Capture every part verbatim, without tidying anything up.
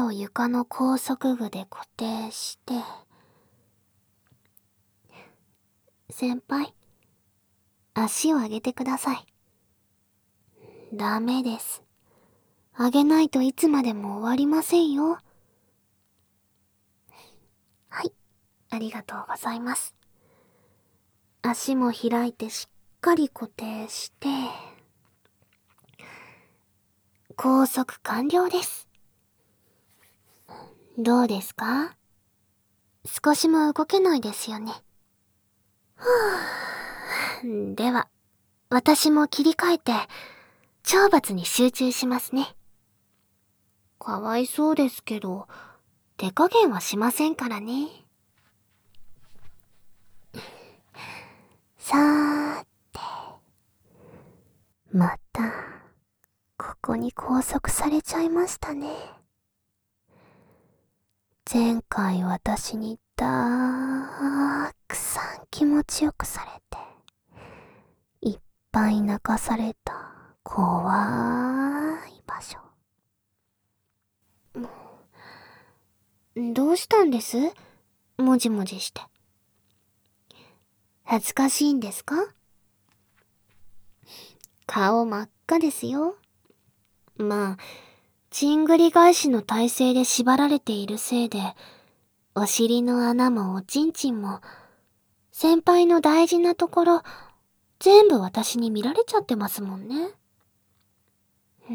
を床の高速具で固定して、先輩、足を上げてください。ダメです。上げないといつまでも終わりませんよ。はい、ありがとうございます。足も開いてしっかり固定して、拘束完了です。どうですか？少しも動けないですよね。はぁ。では、私も切り替えて、懲罰に集中しますね。かわいそうですけど、手加減はしませんからね。さーて。また、ここに拘束されちゃいましたね。前回私にたくさん気持ちよくされて、いっぱい泣かされた怖い場所。どうしたんです？もじもじして。恥ずかしいんですか？顔真っ赤ですよ。まあ、ちんぐり返しの体勢で縛られているせいで、お尻の穴もおちんちんも、先輩の大事なところ、全部私に見られちゃってますもんね。うん。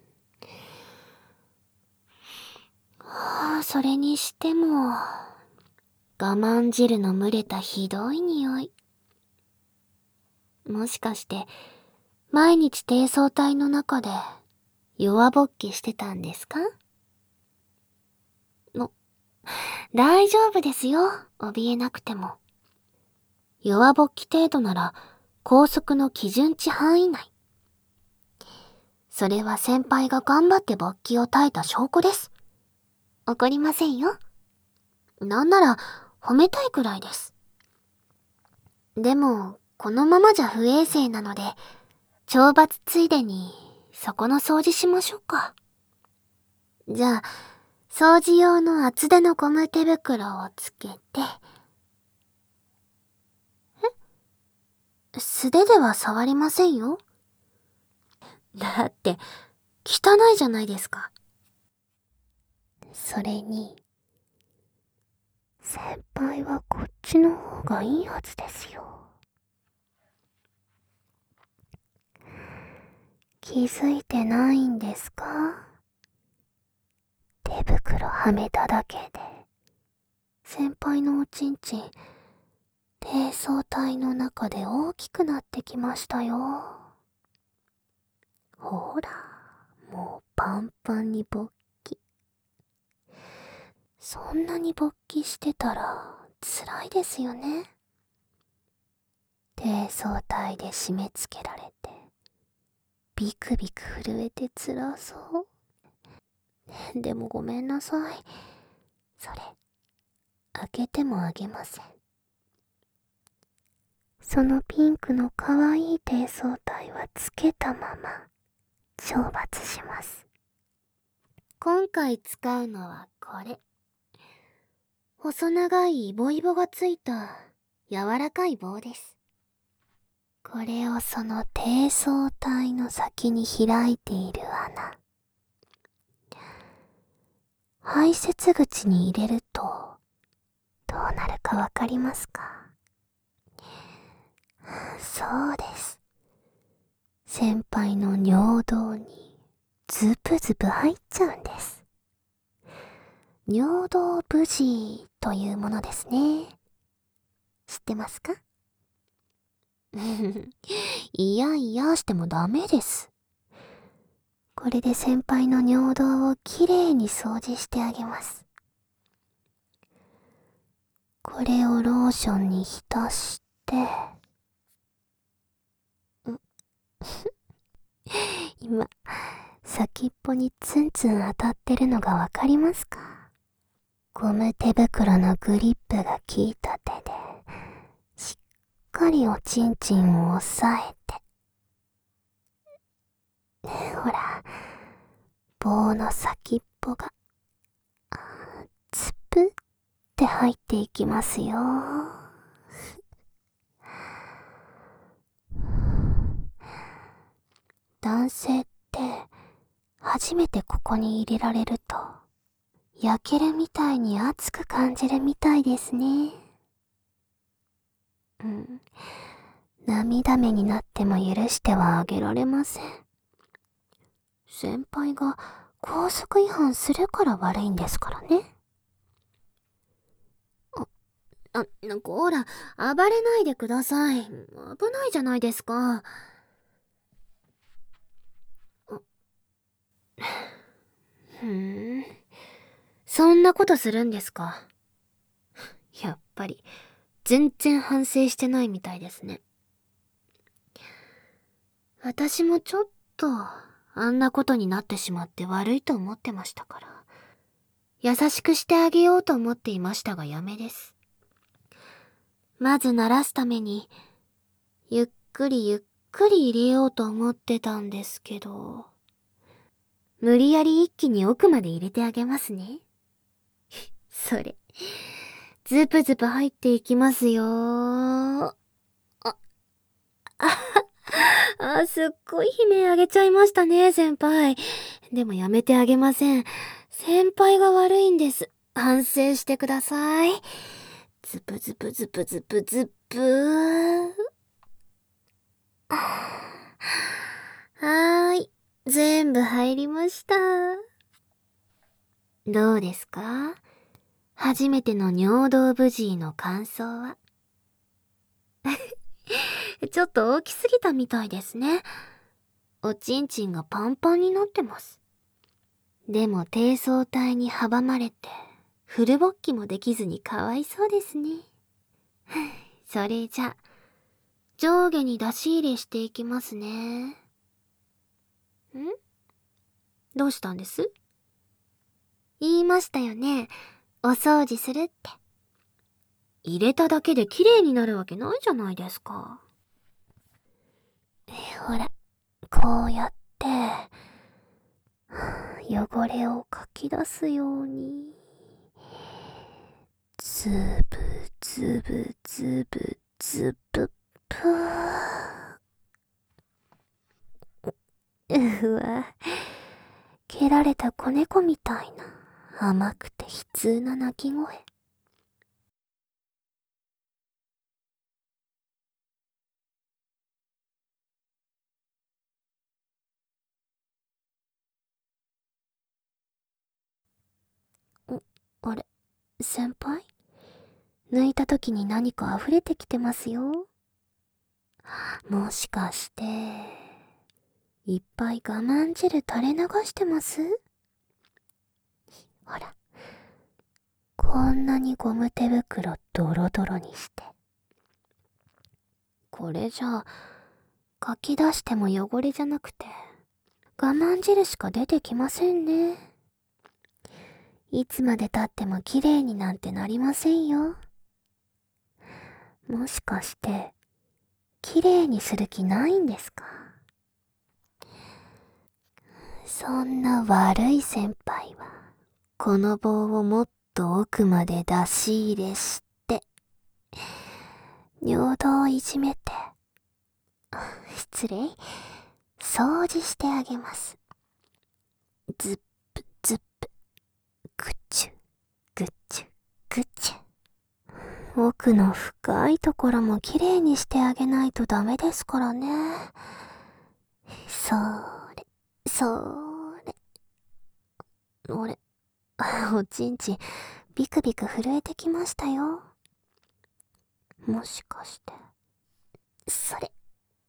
はあ、それにしても、我慢汁の蒸れたひどい匂い。もしかして、毎日低層体の中で弱ぼっきしてたんですか？の、大丈夫ですよ、怯えなくても。弱ぼっき程度なら、拘束の基準値範囲内。それは先輩が頑張って勃起を耐えた証拠です。怒りませんよ。なんなら、褒めたいくらいです。でも、このままじゃ不衛生なので、懲罰ついでに、そこの掃除しましょうか。じゃあ、掃除用の厚手のゴム手袋をつけて、え？素手では触りませんよ。だって、汚いじゃないですか。それに、先輩はこっちの方がいいはずですよ。気づいてないんですか？手袋はめただけで、先輩のおちんちん、低層体の中で大きくなってきましたよ。ほら、もうパンパンに勃起。そんなに勃起してたら辛いですよね。低層体で締め付けられて、ビクビク震えて辛そう。でもごめんなさい。それ、開けてもあげません。そのピンクの可愛い低層体はつけたまま、懲罰します。今回使うのはこれ。細長いイボイボがついた柔らかい棒です。これをその低層体の先に開いている穴、排泄口に入れるとどうなるかわかりますか？そうです。先輩の尿道にズブズブ入っちゃうんです。尿道無事というものですね。知ってますか？いやいやしてもダメです。これで先輩の尿道をきれいに掃除してあげます。これをローションに浸して、ん今、先っぽにツンツン当たってるのがわかりますか？ゴム手袋のグリップが効いた手で、しっかりおちんちんを押さえて。ほら、棒の先っぽが入っていきますよ。男性って初めてここに入れられると焼けるみたいに熱く感じるみたいですね。うん。涙目になっても許してはあげられません。先輩が校則違反するから悪いんですからね。あ、あ、なんかほら、暴れないでください。危ないじゃないですか。ふーん。そんなことするんですか。やっぱり、全然反省してないみたいですね。私もちょっと、あんなことになってしまって悪いと思ってましたから。優しくしてあげようと思っていましたがやめです。まず慣らすために、ゆっくりゆっくり入れようと思ってたんですけど、無理やり一気に奥まで入れてあげますね。それ、ズプズプ入っていきますよー。あ、あ、すっごい悲鳴あげちゃいましたね、先輩。でもやめてあげません。先輩が悪いんです。反省してください。ズプズプズプズプズプー。はーい。全部入りました。どうですか？初めての尿道無事の感想は。ちょっと大きすぎたみたいですね。おちんちんがパンパンになってます。でも低層体に阻まれて、フル勃起もできずにかわいそうですね。それじゃ、上下に出し入れしていきますね。ん？どうしたんです？言いましたよね。お掃除するって。入れただけで綺麗になるわけないじゃないですか。ほら、こうやって、汚れをかき出すように。ズブズブズブズブプー。うわ、蹴られた子猫みたいな甘くて悲痛な鳴き声。ん、あれ、先輩？抜いた時に何か溢れてきてますよ。もしかして、いっぱい我慢汁垂れ流してます？ほら、こんなにゴム手袋ドロドロにして。これじゃあ、かき出しても汚れじゃなくて、我慢汁しか出てきませんね。いつまで経っても綺麗になんてなりませんよ。もしかして、綺麗にする気ないんですか？そんな悪い先輩は、この棒をもっと奥まで出し入れして、尿道をいじめて、失礼、掃除してあげます。ズップズップ、グッチュ、グッチュ、グッチュ。奥の深いところもきれいにしてあげないとダメですからね。それ、それ。あれ、おちんちん、ビクビク震えてきましたよ。もしかして、それ。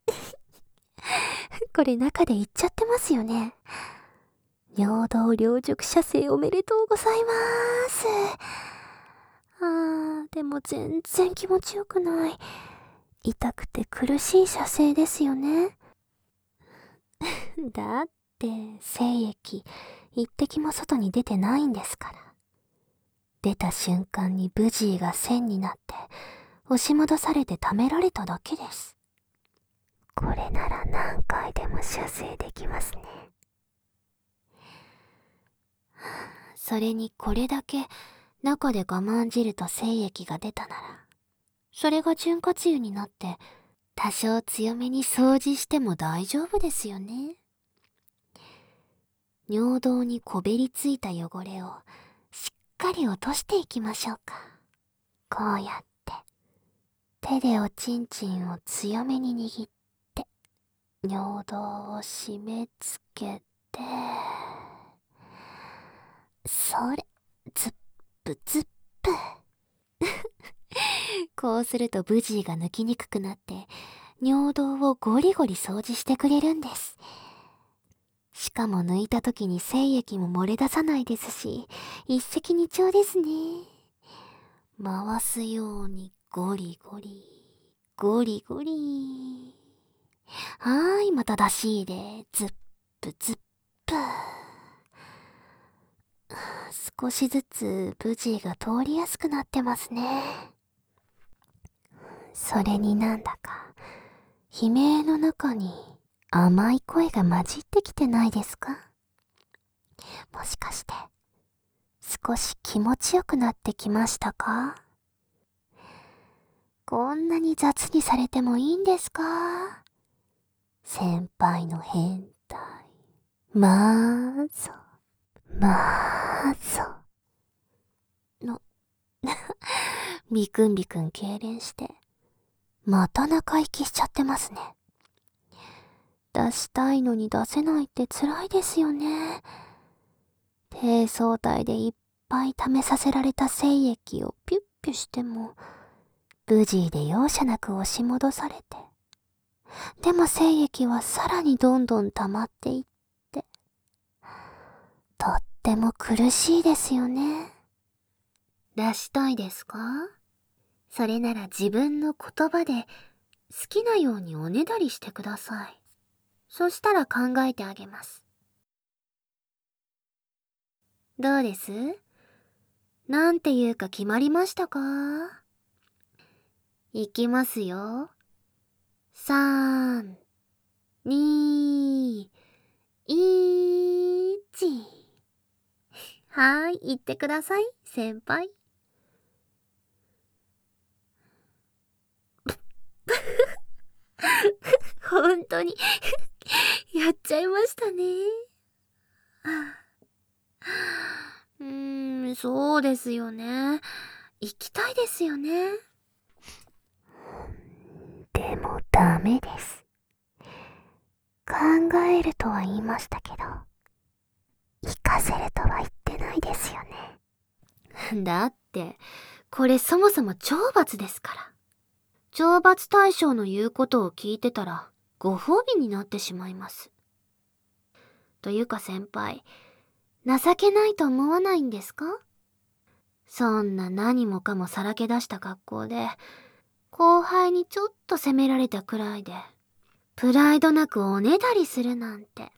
これ中でいっちゃってますよね。尿道両熟射精おめでとうございます。あー、でも全然気持ちよくない。痛くて苦しい射精ですよね。だって、精液、一滴も外に出てないんですから。出た瞬間にブジーが線になって、押し戻されて溜められただけです。これなら何回でも射精できますね。それにこれだけ中で我慢汁と精液が出たなら、それが潤滑油になって多少強めに掃除しても大丈夫ですよね。尿道にこびりついた汚れをしっかり落としていきましょうか。こうやって手でおちんちんを強めに握って尿道を締め付けて、それ、ズップズップこうするとブジーが抜きにくくなって尿道をゴリゴリ掃除してくれるんです。しかも抜いた時に精液も漏れ出さないですし、一石二鳥ですね。回すようにゴリゴリ、ゴリゴリ。はーい、また出し入れ、ズップズップ。少しずつブジーが通りやすくなってますね。それになんだか、悲鳴の中に甘い声が混じってきてないですか？もしかして、少し気持ちよくなってきましたか？こんなに雑にされてもいいんですか？先輩の変態。まーぞ、まーぞ。の、ビクンビクン痙攣して、また中息しちゃってますね。出したいのに出せないって辛いですよね。低層体でいっぱい溜めさせられた精液をピュッピュしても、ブジーで容赦なく押し戻されて、でも精液はさらにどんどん溜まっていって、とっても苦しいですよね。出したいですか？それなら自分の言葉で好きなようにおねだりしてください。そしたら考えてあげます。どうです？なんて言うか決まりましたか？いきますよ。さん、に、いち。はーい、言ってください、先輩。本当にやっちゃいましたね。うーん、そうですよね。行きたいですよね。でもダメです。考えるとは言いましたけど、行かせるとは言ってないですよね。だって、これそもそも懲罰ですから。懲罰対象の言うことを聞いてたら、ご褒美になってしまいます。というか先輩、情けないと思わないんですか？そんな何もかもさらけ出した格好で、後輩にちょっと責められたくらいで、プライドなくおねだりするなんて。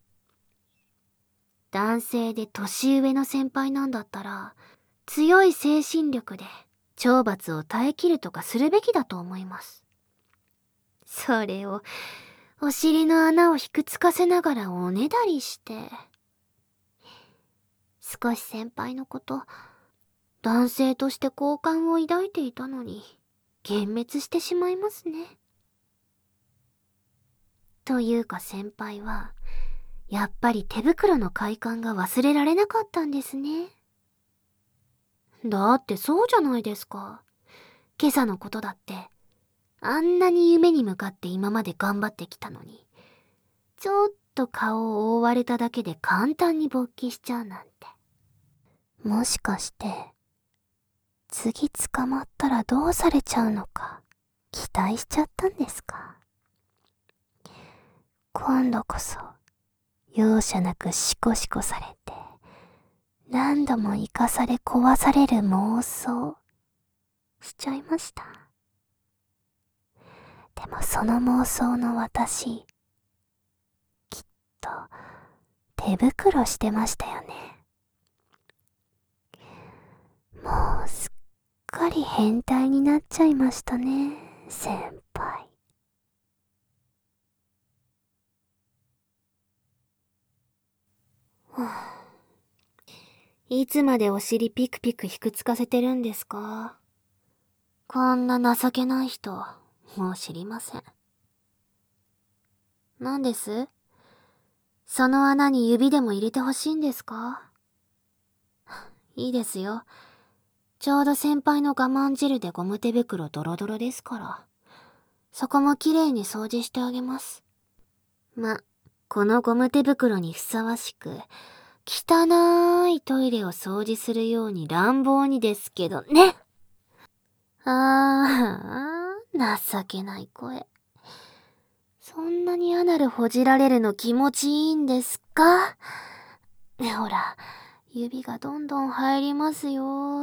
男性で年上の先輩なんだったら、強い精神力で懲罰を耐えきるとかするべきだと思います。それを、お尻の穴をひくつかせながらおねだりして。少し先輩のこと、男性として好感を抱いていたのに、幻滅してしまいますね。というか先輩は、やっぱり手袋の快感が忘れられなかったんですね。だってそうじゃないですか。今朝のことだって、あんなに夢に向かって今まで頑張ってきたのに、ちょっと顔を覆われただけで簡単に勃起しちゃうなんて。もしかして、次捕まったらどうされちゃうのか、期待しちゃったんですか？今度こそ、容赦なくシコシコされて、何度も生かされ壊される妄想、しちゃいました。でもその妄想の私、きっと手袋してましたよね。もうすっかり変態になっちゃいましたね、先輩。はあ、 いつまでお尻ピクピクひくつかせてるんですか？こんな情けない人、もう知りません。何です？その穴に指でも入れてほしいんですか？いいですよ。ちょうど先輩の我慢汁でゴム手袋ドロドロですから。そこもきれいに掃除してあげます。ま、このゴム手袋にふさわしく、汚いトイレを掃除するように乱暴にですけどね。あー、情けない声。そんなにアナルほじられるの気持ちいいんですか？ね、ほら、指がどんどん入りますよ。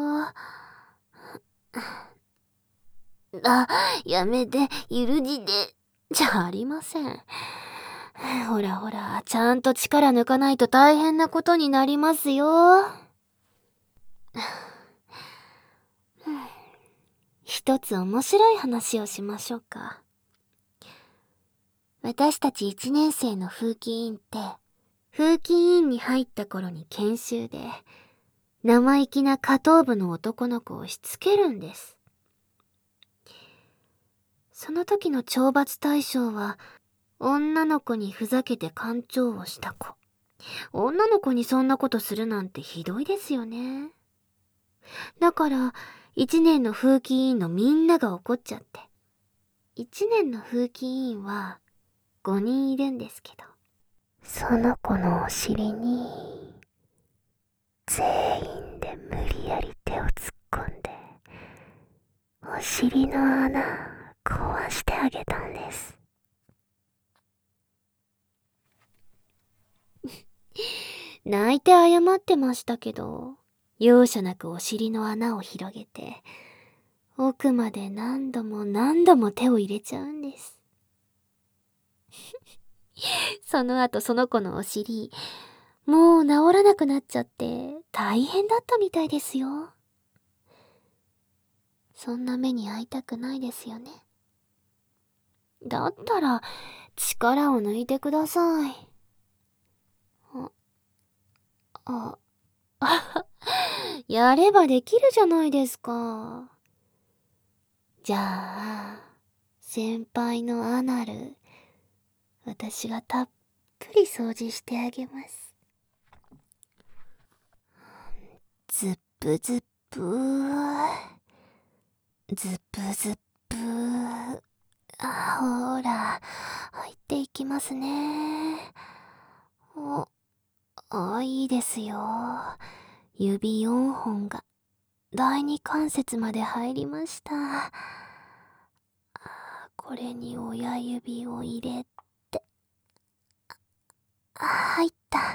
あ、やめて、ゆるじで、じゃありません。ほらほら、ちゃんと力抜かないと大変なことになりますよ。一つ面白い話をしましょうか。私たち一年生の風紀委員って、風紀委員に入った頃に研修で、生意気な下等部の男の子をしつけるんです。その時の懲罰対象は、女の子にふざけて干潮をした子。女の子にそんなことするなんてひどいですよね。だから、一年の風紀委員のみんなが怒っちゃって。一年の風紀委員はごにんいるんですけど、その子のお尻に、全員で無理やり手を突っ込んで、お尻の穴壊してあげたんです。泣いて謝ってましたけど、容赦なくお尻の穴を広げて、奥まで何度も何度も手を入れちゃうんです。その後その子のお尻、もう治らなくなっちゃって大変だったみたいですよ。そんな目に遭いたくないですよね。だったら力を抜いてください。あ、あ、やればできるじゃないですか。じゃあ、先輩のアナル、私がたっぷり掃除してあげます。ズップズップー、ズップズップー。あ、ほら、入っていきますね。お、あ、いいですよ。指よんほんが第二関節まで入りました。これに親指を入れて、あ、入った。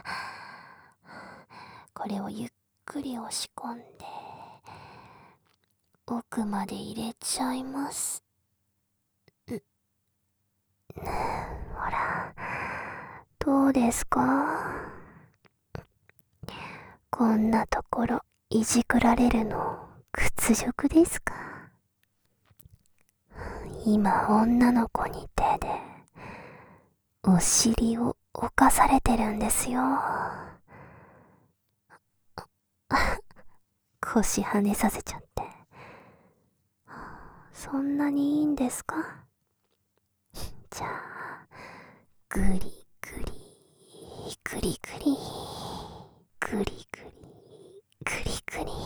これをゆっくり押し込んで、奥まで入れちゃいます。ん、ほら、どうですか？こんなところいじくられるの屈辱ですか？今女の子に手でお尻を侵されてるんですよ。腰跳ねさせちゃって。そんなにいいんですか？じゃあ、ぐりぐり、ぐりぐり、ぐりぐり、ぐりぐり。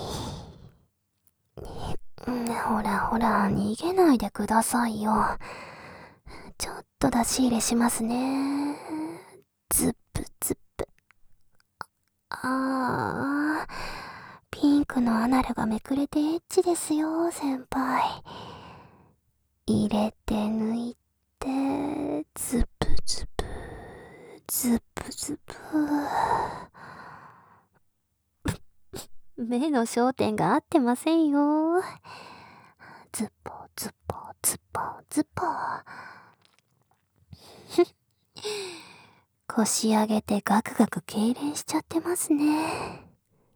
ね、ほらほら、逃げないでくださいよ。ちょっと出し入れしますね。ズップズップ。ああ、ピンクのアナルがめくれてエッチですよ、先輩。入れて抜いて、ズプズプ、ズプズプ。目の焦点が合ってませんよ。ズポズポズポズポ。腰上げてガクガク痙攣しちゃってますね。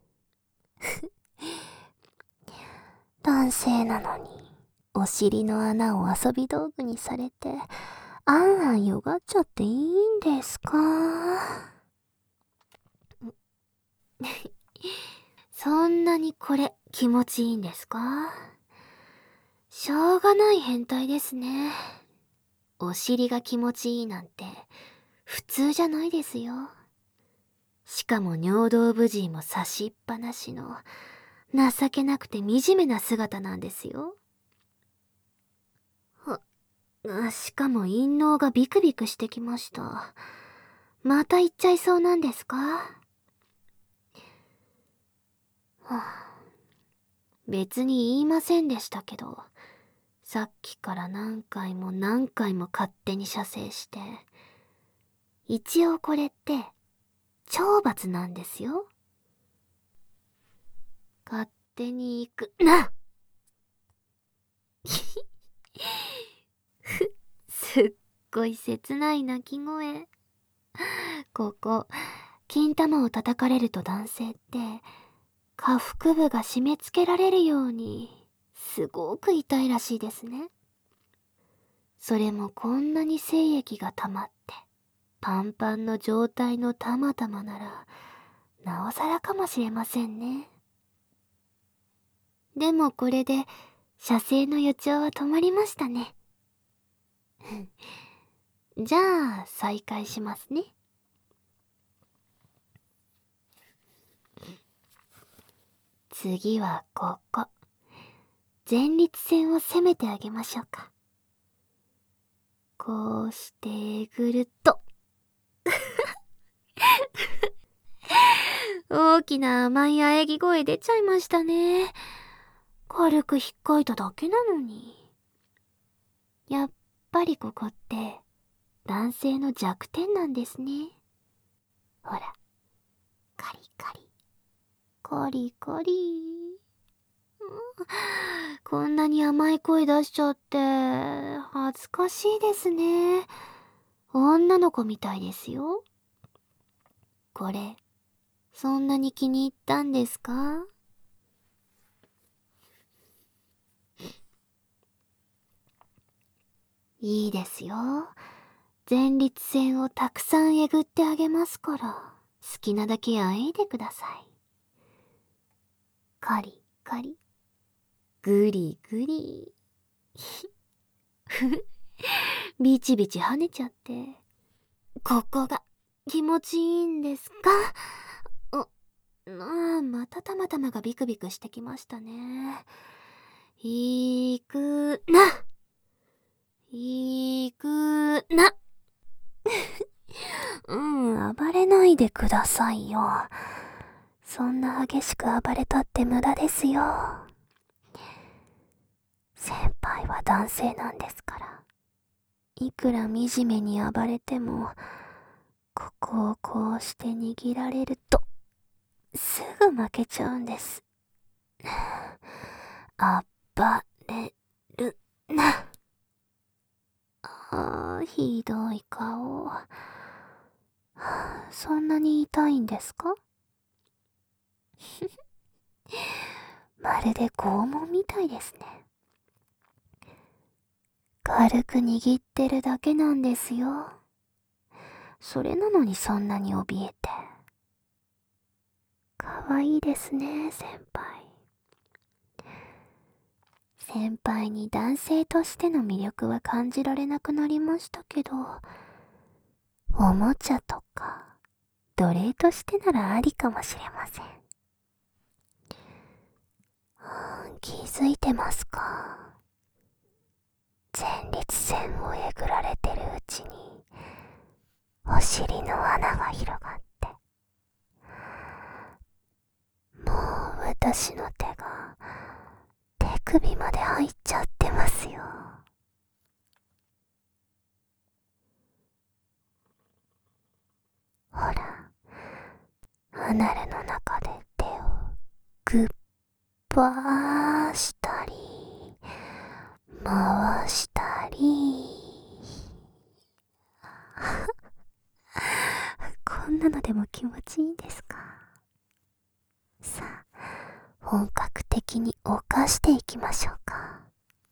男性なのにお尻の穴を遊び道具にされてあんあんよがっちゃっていいんですか？ そんなにこれ気持ちいいんですか？しょうがない変態ですね。お尻が気持ちいいなんて普通じゃないですよ。しかも尿道無尽も差しっぱなしの情けなくて惨めな姿なんですよ。あ、しかも陰嚢がビクビクしてきました。また言っちゃいそうなんですか？はあ、別に言いませんでしたけど、さっきから何回も何回も勝手に射精して、一応これって懲罰なんですよ。勝手に行くなすっごい切ない鳴き声。ここ、金玉を叩かれると男性って下腹部が締め付けられるようにすごく痛いらしいですね。それもこんなに精液が溜まってパンパンの状態のたまたまならなおさらかもしれませんね。でもこれで射精の予兆は止まりましたね。じゃあ再開しますね。次はここ。前立腺を攻めてあげましょうか。こうしてぐるっと。大きな甘い喘ぎ声出ちゃいましたね。軽く引っかいただけなのに。やっぱりここって男性の弱点なんですね。ほら、カリカリ。カリカリ。こんなに甘い声出しちゃって恥ずかしいですね。女の子みたいですよ。これそんなに気に入ったんですか？いいですよ。前立腺をたくさんえぐってあげますから、好きなだけあえいでください。カリカリ、グリグリ。ビチビチ跳ねちゃって。ここが気持ちいいんですか？あ、ああ、またたまたまがビクビクしてきましたね。いくな。いくな。うん、暴れないでくださいよ。そんな激しく暴れたって無駄ですよ。先輩は男性なんですから。いくら惨めに暴れても、ここをこうして握られると、すぐ負けちゃうんです。暴れるな。ああ、ひどい顔。そんなに痛いんですか？まるで拷問みたいですね。軽く握ってるだけなんですよ。それなのにそんなに怯えて。かわいいですね、先輩。先輩に男性としての魅力は感じられなくなりましたけど、おもちゃとか奴隷としてならありかもしれません。気づいてますか？前立腺をえぐられてるうちにお尻の穴が広がって、もう私の手が手首まで入っちゃってますよ。ほら、アナルの中で手をグッバーしたり回したりこんなのでも気持ちいいんですか？さあ、本格的に犯していきましょうか。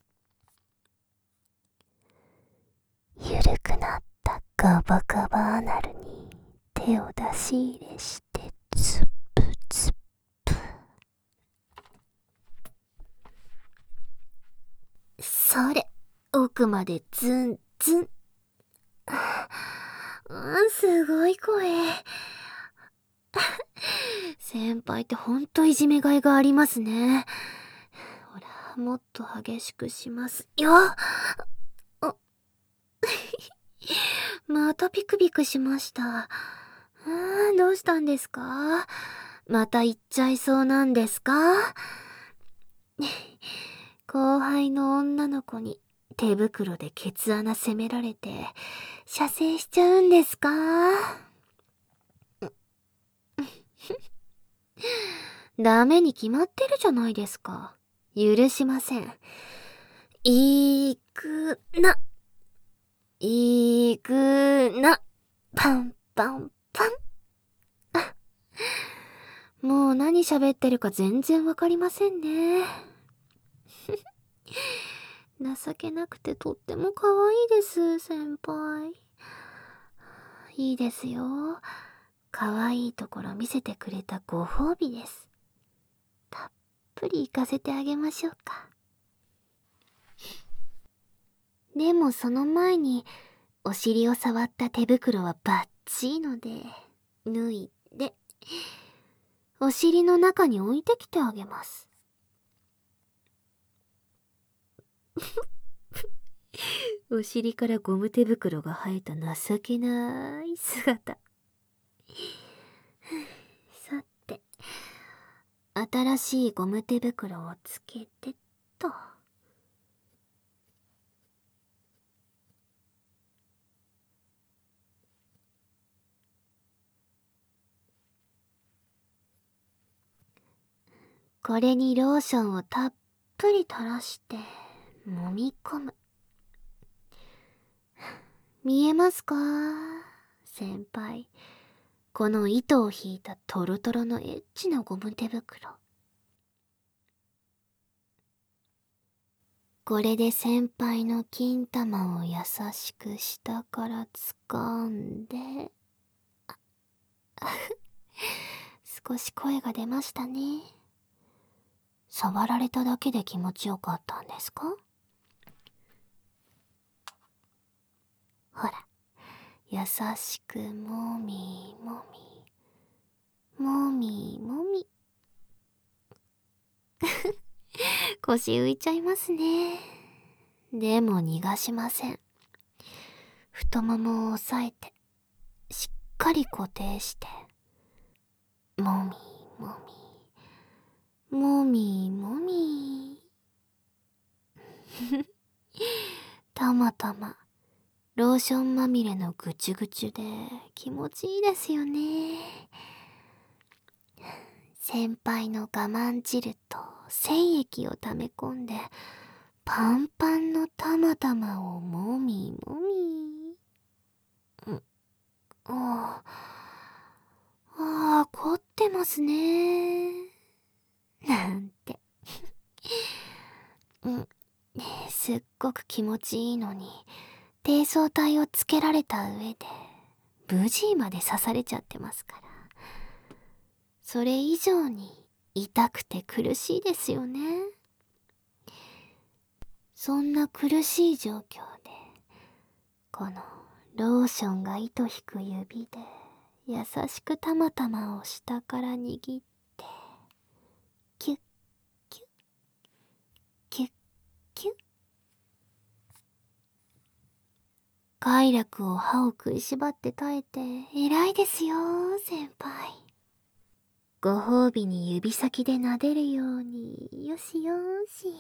ゆるくなったガバガバアナルに手を出し入れして、ズブズブ。 それ、奥までズンズン。うん、すごい声。先輩ってほんといじめがいがありますね。ほら、もっと激しくしますよ。あまたピクピクしました。あー、どうしたんですか？また行っちゃいそうなんですか？後輩の女の子に手袋でケツ穴攻められて射精しちゃうんですか？ダメに決まってるじゃないですか。許しません。いくな。いくな。パンパンパン。あ、もう何喋ってるか全然わかりませんね。情けなくてとっても可愛いです、先輩。いいですよ。可愛いところ見せてくれたご褒美です。たっぷり行かせてあげましょうか。でもその前に、お尻を触った手袋はバッチリので、脱いで、お尻の中に置いてきてあげます。お尻からゴム手袋が生えた情けない姿。さて、新しいゴム手袋をつけてっと。これにローションをたっぷり垂らして揉み込む。見えますか、先輩。この糸を引いたトロトロのエッチなゴム手袋。これで先輩の金玉を優しく下から掴んで、少し声が出ましたね。触られただけで気持ちよかったんですか？ほら、優しくもみもみ、もみもみ。腰浮いちゃいますね。でも逃がしません。太ももを押さえて、しっかり固定して、もみもみ、もみもみ。たまたま、ローションまみれのぐちゅぐちゅで気持ちいいですよね。先輩の我慢汁と精液を溜め込んで、パンパンのたまたまをもみもみ。ん、ああ、ああ、凝ってますね。なんて。うん、すっごく気持ちいいのに、低層体をつけられた上で、ブジーまで刺されちゃってますから。それ以上に痛くて苦しいですよね。そんな苦しい状況で、このローションが糸引く指で優しくたまたまを下から握って、キュッキュッキュッキュッ。快楽を歯を食いしばって耐えて偉いですよ、先輩。ご褒美に指先で撫でるように、よしよし。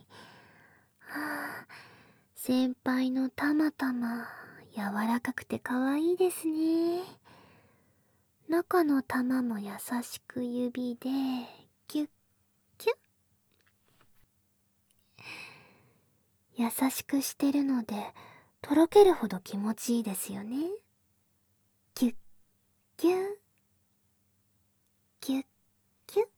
はあ、先輩のたまたま柔らかくて可愛いですね。中の玉も優しく指でキュッキュッ。優しくしてるのでとろけるほど気持ちいいですよね。キュッキュッキュッキュッ。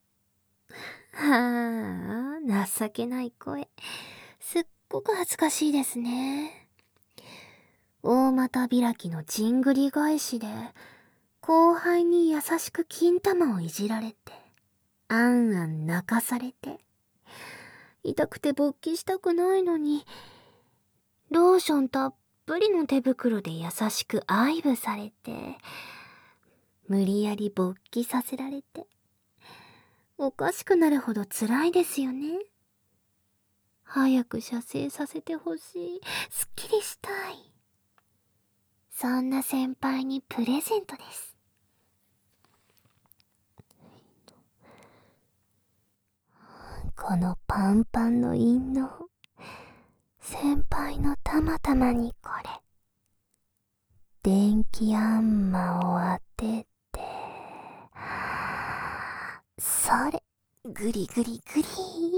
はあ、情けない声。すっごく恥ずかしいですね。大股開きのじんぐり返しで後輩に優しく金玉をいじられて、あんあん泣かされて、 痛くて勃起したくないのに、ローションたっぷりの手袋で優しく愛撫されて、無理やり勃起させられて、おかしくなるほど辛いですよね。早く射精させてほしい。すっきりしたい。そんな先輩にプレゼントです。このパンパンの陰の先輩のたまたまにこれ。電気あんまを当てて、それ、ぐりぐりぐり。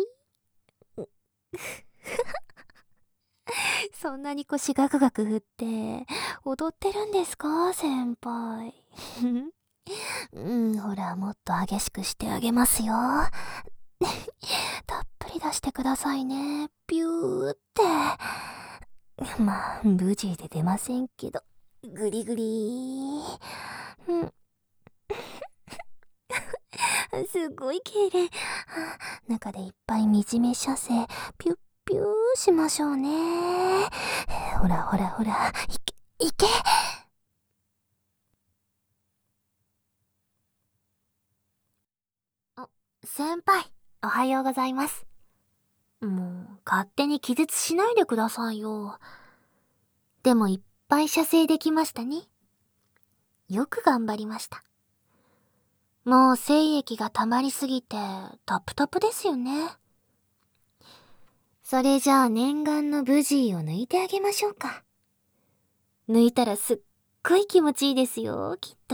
そんなに腰ガクガク振って踊ってるんですか、先輩。うん、ほら、もっと激しくしてあげますよ。たっぷり出してくださいね。ビューって。まあ、無事で出ませんけど。ぐりぐりー。うん。すごい綺麗。中でいっぱい惨め射精、ピュッピューしましょうね。ほらほらほら、いけ、いけ。あ、先輩、おはようございます。もう、勝手に気絶しないでくださいよ。でもいっぱい射精できましたね。よく頑張りました。もう精液が溜まりすぎて、タプタプですよね。それじゃあ念願のブジーを抜いてあげましょうか。抜いたらすっごい気持ちいいですよ、きっと。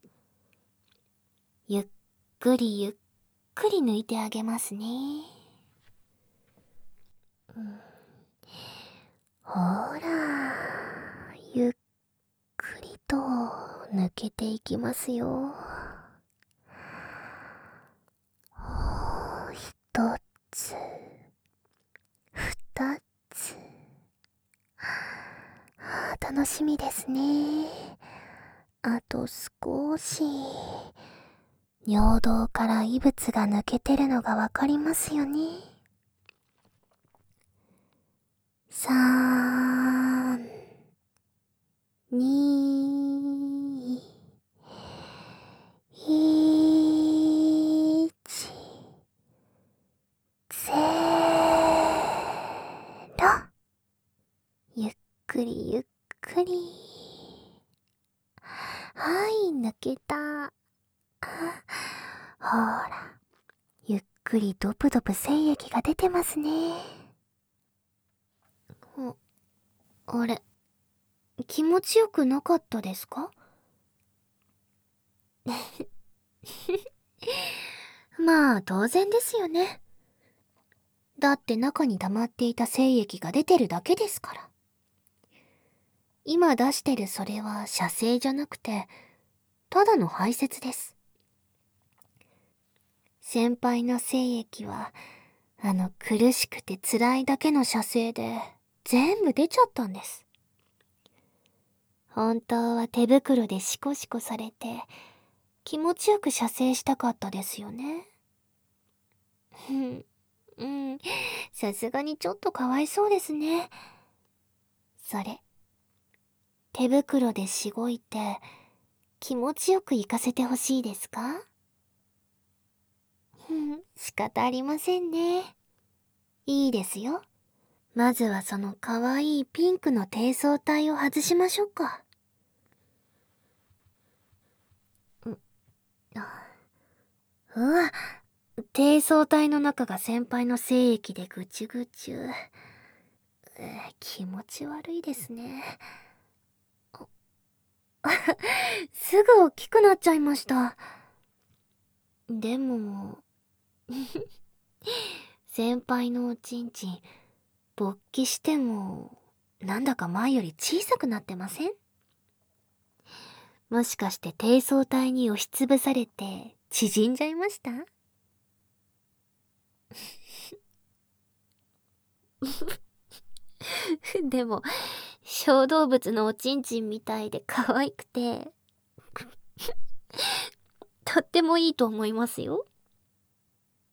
ゆっくりゆっくり抜いてあげますね。うん、ほら、ゆっくりと抜けていきますよ。一つ、二つ。楽しみですね。あと少し。尿道から異物が抜けてるのがわかりますよね。さん、に、いち、ゼロ。ゆっくりゆっくり。はい、抜けた。ほら、ゆっくりドプドプ精液が出てますね。あれ、気持ちよくなかったですか？まあ当然ですよね。だって中に溜まっていた精液が出てるだけですから。今出してるそれは射精じゃなくて、ただの排泄です。先輩の精液は、あの苦しくて辛いだけの射精で全部出ちゃったんです。本当は手袋でシコシコされて、気持ちよく射精したかったですよね。うん、うん、さすがにちょっとかわいそうですね。それ、手袋でしごいて、気持ちよく行かせてほしいですか？うん、仕方ありませんね。いいですよ。まずはそのかわいいピンクの低層体を外しましょうか。う、うわ、低層体の中が先輩の精液でぐちゅぐちゅ。えー、気持ち悪いですね。すぐ大きくなっちゃいました。でも、先輩のおちんちん、勃起しても、なんだか前より小さくなってません？もしかして低層体に押しつぶされて縮んじゃいました？でも、小動物のおちんちんみたいで可愛くて、とってもいいと思いますよ。